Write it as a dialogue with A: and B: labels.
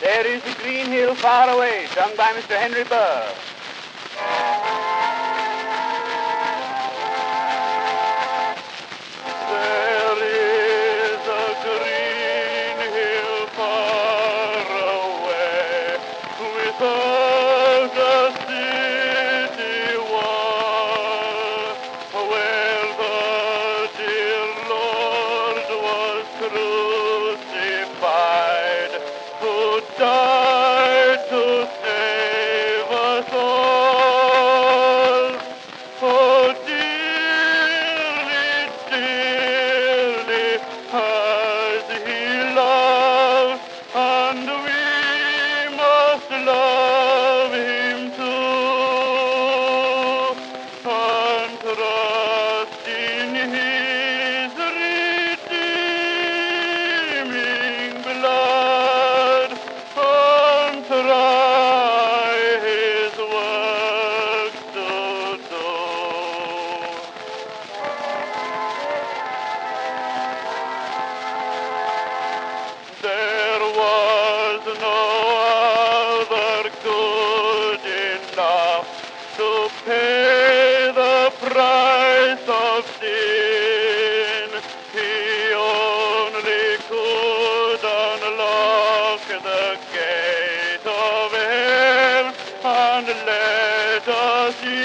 A: There is the green hill far away, sung by Mr. Henry Burr. There is a green hill far away, without a city wall, where the dear Lord was crucified, who died to save us all. Oh, dearly, dearly has he loved, and we must love him too, and trust in his redeeming blood, and try his works to do. There was no other good enough to pay the price of sin. He only could unlock the gate of hell and let us